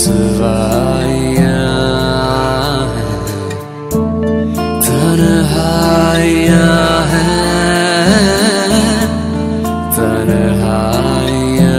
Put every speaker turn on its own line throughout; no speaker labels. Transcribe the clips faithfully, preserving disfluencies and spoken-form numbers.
रुसवाइयाँ हैं, तन्हाइयाँ हैं, तन्हाइयाँ।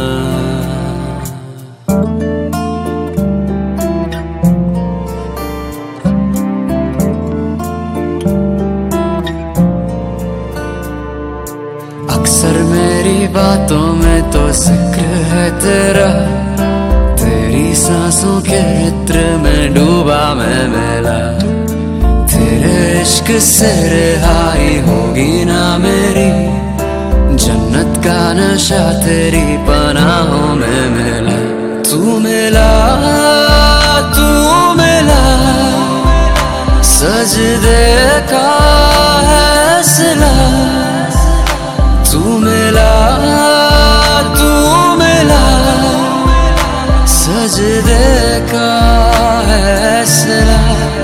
अक्सर मेरी बातों में तो जिक्र है तेरा, तेरी सांसों के इत्र में डूबा मैं मेला। तेरे इश्क से रिहाई होगी ना मेरी, जन्नत का नशा तेरी पनाहों में मिला। तू मिला, तू मिला, सजदे का है सिला। तू मिला, तू मिला, सजदे का है सिला।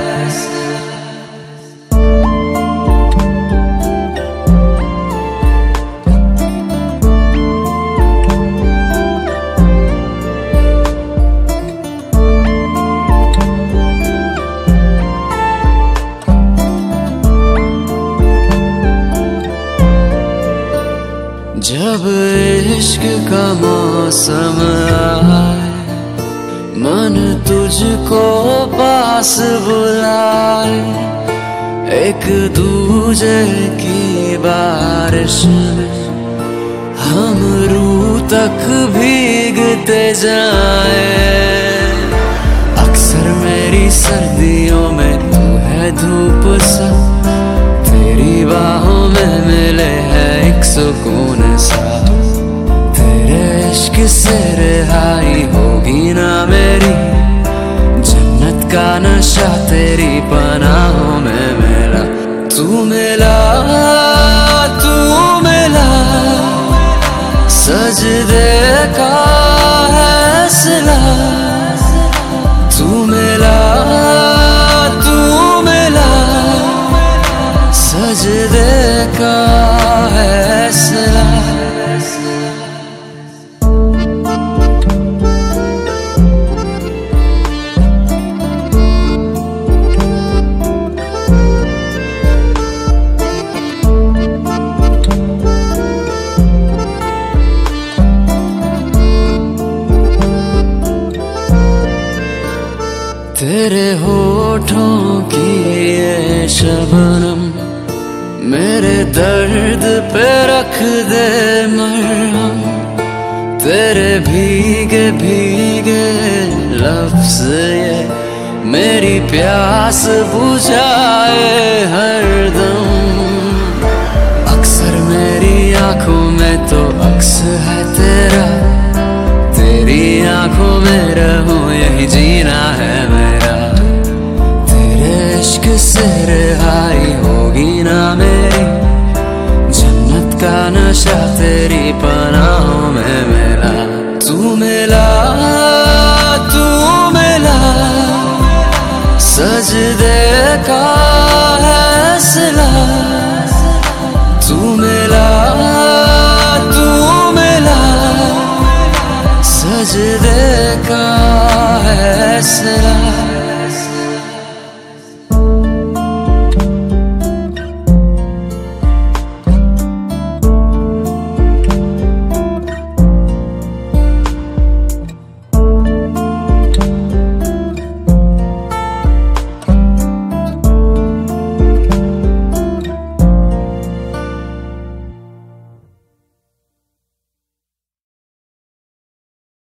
जब इश्क का मौसम आए, मन तुझको पास बुलाए। एक दूजे की बारिश में हम रूह तक भीगते जाए। अक्सर मेरी सर्दियों में तू है धूप सा, तेरी बाहों में मिले है एक सुकून सा। तेरे इश्क से रिहाई होगी ना मेरी, जन्नत का नशा तेरी पनाहों में मिला। तू मिला, तू मिला, सजदे का है सिला। तू मिला, तू मिला, सजदे का है सिला। तेरे होठों की ये शबनम मेरे दर्द पे रख दे मरहम। तेरे भीगे भीगे लफ्ज़ ये मेरी प्यास बुझाए हरदम। अक्सर मेरी आंखों में तो अक्स है तेरा, तेरी आंखों में रहूं यही जीना है मेरा। तेरे इश्क से रिहाई होगी ना मेरी, जन्नत का नशा तेरी पनाहों में मिला। तू मिला, तू मिला, सजदे का